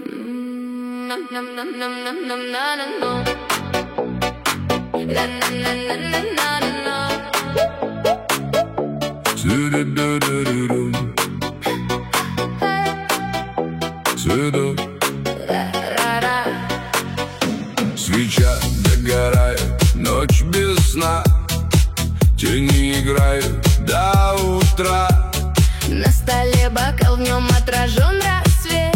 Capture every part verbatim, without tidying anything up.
Свеча догорает, ночь без сна, тени играют до утра. На столе бокал, в нем отражен рассвет.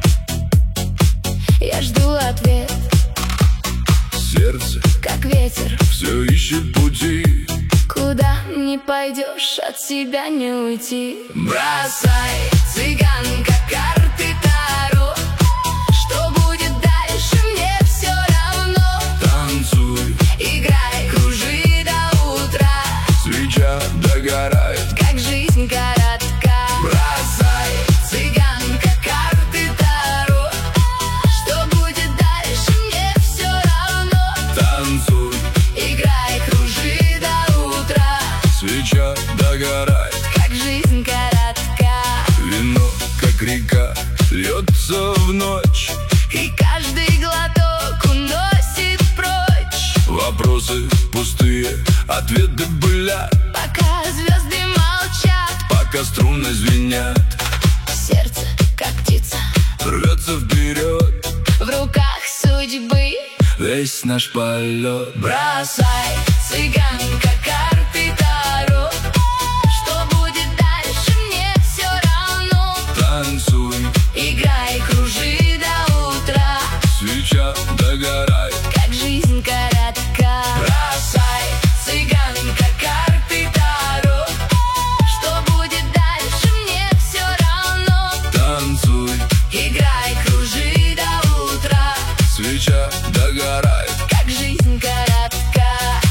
Я жду ответ. Сердце, как ветер, все ищет пути. куда не пойдешь, от себя не уйти. Бросай, цыганка, карты Таро. Что будет дальше, мне все равно. танцуй, играй, кружи до утра. свеча догорает, как жизнь коротка. бросай, цыганка, карты Таро. Что будет дальше, мне все равно. танцуй, играй, кружи до утра. свеча догорает, как жизнь коротка. вино, как река, льется в ночь. И каждый глоток уносит прочь. Вопросы пустые, ответы былят, Пока звезды молчат, пока струны звенят. сердце, как птица, Рвется вперед в руках судьбы. весь наш полет. Бросай, цыганка, карты Таро. Что будет дальше, мне все равно. Танцуй, Играй, кружи до утра. свеча догорает, как жизнь коротка. бросай, цыганка, карты Таро. Что будет дальше, мне все равно. танцуй, Играй, кружи до утра. свеча догорает, как жизнь коротка.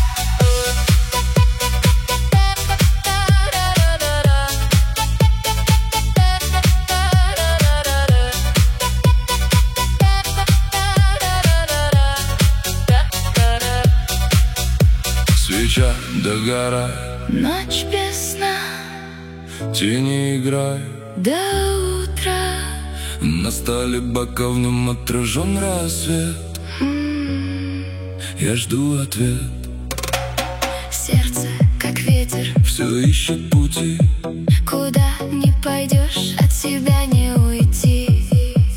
свеча догорает, Ночь без сна тени играют. до утра. На столе бокал, в нем отражен рассвет. Я жду ответ. Сердце, как ветер, Все ищет пути. куда не пойдешь, от себя не уйти.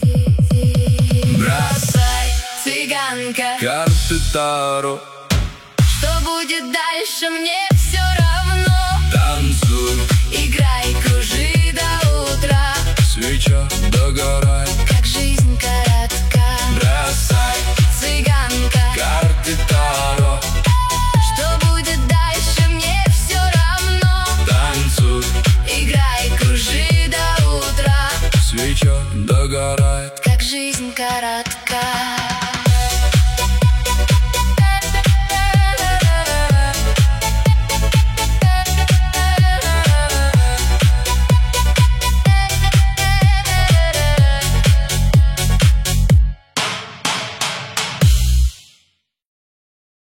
Бросай, цыганка, карты Таро. что будет дальше, мне все равно. Танцуй, Играй, кружи до утра. свеча догорает, как жизнь коротка. бросай, цыганка, карты Таро. что будет дальше, мне все равно. Танцуй, Играй, кружи до утра. свеча догорает.